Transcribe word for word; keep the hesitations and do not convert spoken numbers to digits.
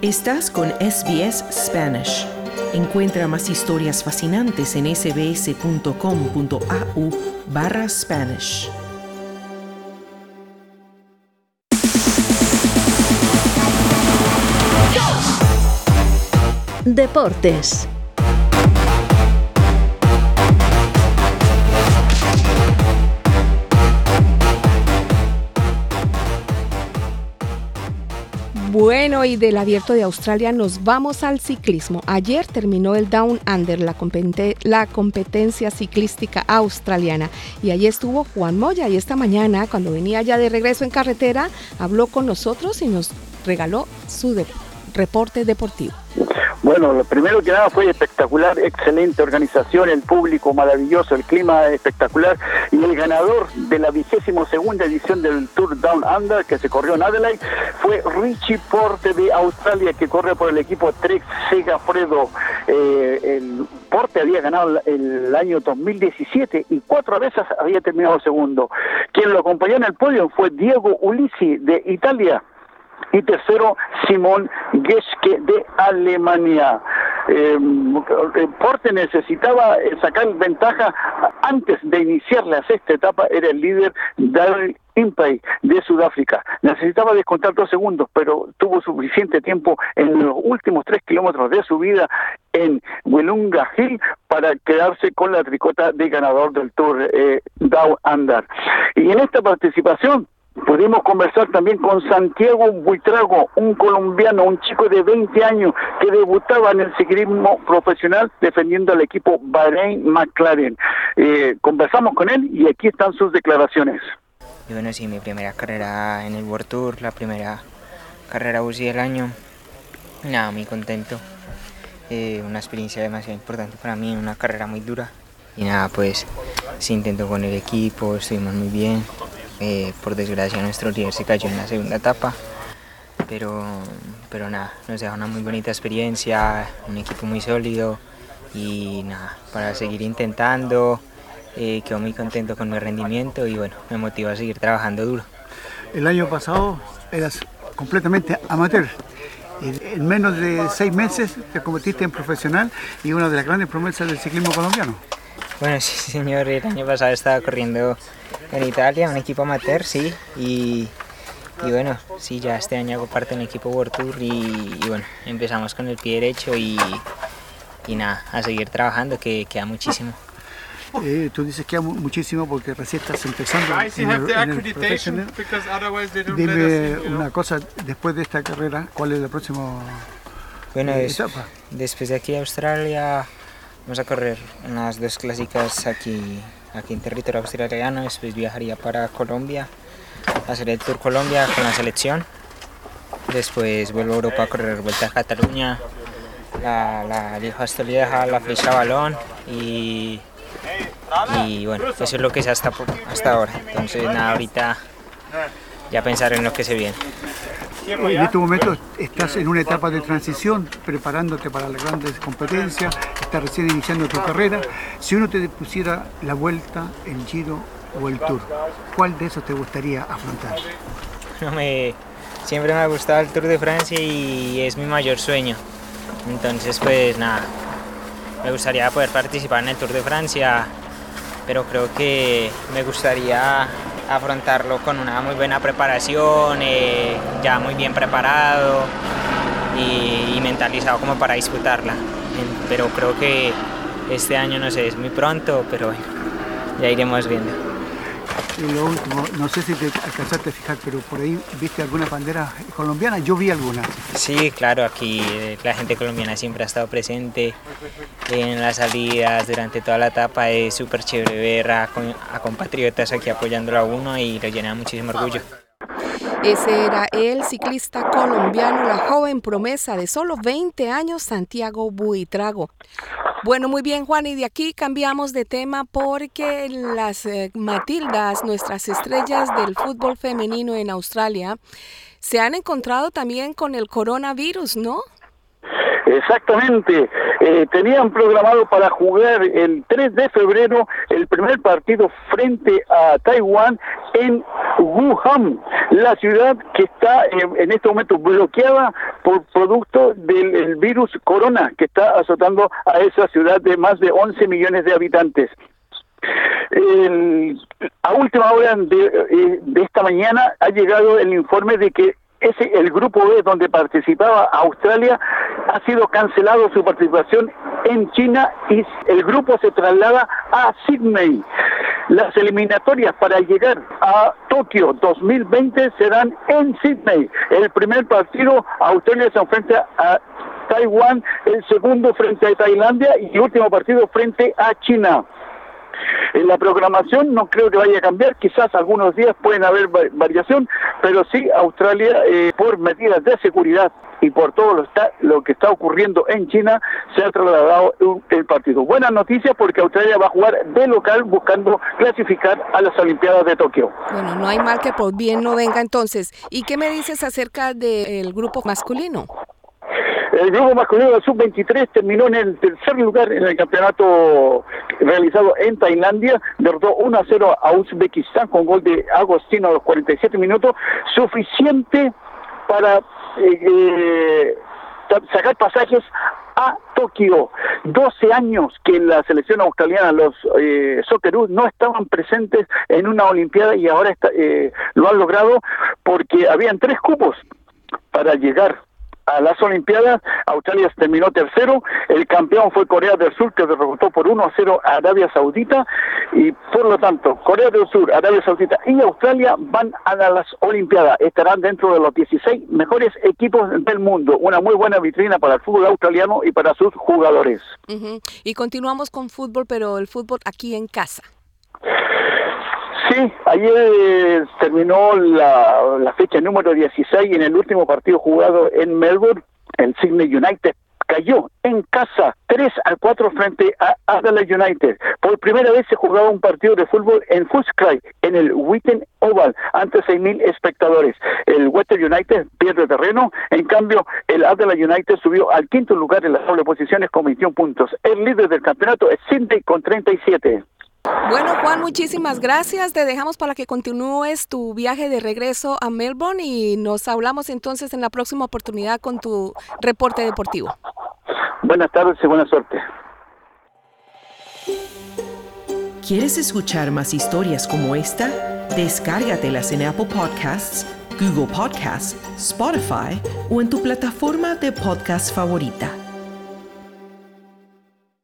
Estás con S B S Spanish. Encuentra más historias fascinantes en sbs.com.au barra Spanish. Deportes. Bueno, y del Abierto de Australia nos vamos al ciclismo. Ayer terminó el Down Under, la, competen- la competencia ciclística australiana. Y allí estuvo Juan Moya. Y esta mañana, cuando venía ya de regreso en carretera, habló con nosotros y nos regaló su de- reporte deportivo. Bueno, lo primero que nada fue espectacular, excelente organización, el público maravilloso, el clima espectacular, y el ganador de la vigésimo segunda edición del Tour Down Under, que se corrió en Adelaide, fue Richie Porte de Australia, que corre por el equipo Trek Segafredo. Eh, el Porte había ganado el año dos mil diecisiete y cuatro veces había terminado segundo. Quien lo acompañó en el podio fue Diego Ulissi de Italia. Y tercero, Simón Geschke de Alemania. Eh, Porte necesitaba sacar ventaja antes de iniciar la sexta etapa. Era el líder Daryl Impey de Sudáfrica. Necesitaba descontar dos segundos, pero tuvo suficiente tiempo en los últimos tres kilómetros de subida en Willunga Hill para quedarse con la tricota de ganador del Tour eh, Down Under. Y en esta participación pudimos conversar también con Santiago Buitrago, un colombiano, un chico de veinte años que debutaba en el ciclismo profesional defendiendo al equipo Bahrain McLaren. Eh, conversamos con él y aquí están sus declaraciones. Y bueno, sí, mi primera carrera en el World Tour, la primera carrera U C I del año. Nada, muy contento. Eh, una experiencia demasiado importante para mí, una carrera muy dura. Y nada, pues se intentó con el equipo, estuvimos muy bien. Eh, por desgracia nuestro líder se cayó en la segunda etapa, pero, pero nada, nos deja una muy bonita experiencia, un equipo muy sólido y nada, para seguir intentando. Eh, quedo muy contento con mi rendimiento y bueno, me motiva a seguir trabajando duro. El año pasado eras completamente amateur. En menos de seis meses te convertiste en profesional y una de las grandes promesas del ciclismo colombiano. Bueno, sí señor, el año pasado estaba corriendo en Italia, un equipo amateur, sí, y, y bueno, sí, ya este año hago parte del equipo World Tour y, y bueno, empezamos con el pie derecho y, y nada, a seguir trabajando, que queda muchísimo. Eh, tú dices que hay muchísimo porque recién estás empezando en el, en el profesional. Dime una cosa, después de esta carrera, ¿cuál es la próxima bueno, eh, es, etapa? Después de aquí a Australia vamos a correr unas dos clásicas aquí, aquí en territorio australiano, después viajaría para Colombia, a hacer el Tour Colombia con la selección, después vuelvo a Europa a correr Vuelta a Cataluña, la, la Lieja Astolieja, la Flecha Balón y... Y bueno, eso es lo que es hasta, hasta ahora. Entonces nada, ahorita ya pensar en lo que se viene. En este momento estás en una etapa de transición, preparándote para las grandes competencias, estás recién iniciando tu carrera. Si uno te pusiera la Vuelta, el Giro o el Tour, ¿cuál de esos te gustaría afrontar? No me, siempre me ha gustado el Tour de Francia y es mi mayor sueño. Entonces pues nada, me gustaría poder participar en el Tour de Francia, pero creo que me gustaría afrontarlo con una muy buena preparación, eh, ya muy bien preparado y, y mentalizado como para disputarla. Pero creo que este año, no sé, es muy pronto, pero bueno, ya iremos viendo. Y lo último, no sé si te alcanzaste a fijar, pero por ahí viste alguna bandera colombiana, yo vi algunas. Sí, claro, aquí eh, la gente colombiana siempre ha estado presente en las salidas, durante toda la etapa. Es súper chévere ver a, a compatriotas aquí apoyándolo a uno y lo llena de muchísimo orgullo. Ese era el ciclista colombiano, la joven promesa de solo veinte años, Santiago Buitrago. Bueno, muy bien, Juan, y de aquí cambiamos de tema porque las eh, Matildas, nuestras estrellas del fútbol femenino en Australia, se han encontrado también con el coronavirus, ¿no? Exactamente. Eh, tenían programado para jugar el tres de febrero el primer partido frente a Taiwán en Wuhan, la ciudad que está en, en este momento bloqueada por producto del el virus corona que está azotando a esa ciudad de más de once millones de habitantes. El, a última hora de, de esta mañana ha llegado el informe de que ese el grupo B donde participaba Australia ha sido cancelado su participación en China y el grupo se traslada a Sydney. Las eliminatorias para llegar a Tokio dos mil veinte serán en Sydney. El primer partido, Australia se enfrenta a Taiwán, el segundo frente a Tailandia y el último partido frente a China. En la programación no creo que vaya a cambiar, quizás algunos días pueden haber variación, pero sí Australia, eh, por medidas de seguridad y por todo lo, está, lo que está ocurriendo en China, se ha trasladado el partido. Buenas noticias porque Australia va a jugar de local buscando clasificar a las Olimpiadas de Tokio. Bueno, no hay mal que por bien no venga entonces. ¿Y qué me dices acerca del grupo masculino? El grupo masculino del sub veintitrés terminó en el tercer lugar en el campeonato realizado en Tailandia, derrotó uno a cero a Uzbekistán con gol de Agostino a los cuarenta y siete minutos, suficiente para eh, eh, sacar pasajes a Tokio. doce años que la selección australiana, los eh, Socceroos, no estaban presentes en una Olimpiada y ahora está, eh, lo han logrado porque habían tres cupos para llegar a las Olimpiadas. Australia terminó tercero, el campeón fue Corea del Sur que derrotó por uno a cero a Arabia Saudita y por lo tanto Corea del Sur, Arabia Saudita y Australia van a las Olimpiadas, estarán dentro de los dieciséis mejores equipos del mundo, una muy buena vitrina para el fútbol australiano y para sus jugadores. Uh-huh. Y continuamos con fútbol, pero el fútbol aquí en casa. Sí, ayer eh, terminó la, la fecha número dieciséis y en el último partido jugado en Melbourne, el Sydney United cayó en casa tres a cuatro frente a Adelaide United. Por primera vez se jugaba un partido de fútbol en Footscray, en el Witten Oval, ante seis mil espectadores. El Western United pierde terreno, en cambio el Adelaide United subió al quinto lugar en las doble posiciones con veintiún puntos. El líder del campeonato es Sydney con treinta y siete. Bueno, Juan, muchísimas gracias. Te dejamos para que continúes tu viaje de regreso a Melbourne y nos hablamos entonces en la próxima oportunidad con tu reporte deportivo. Buenas tardes y buena suerte. ¿Quieres escuchar más historias como esta? Descárgatelas en Apple Podcasts, Google Podcasts, Spotify o en tu plataforma de podcast favorita.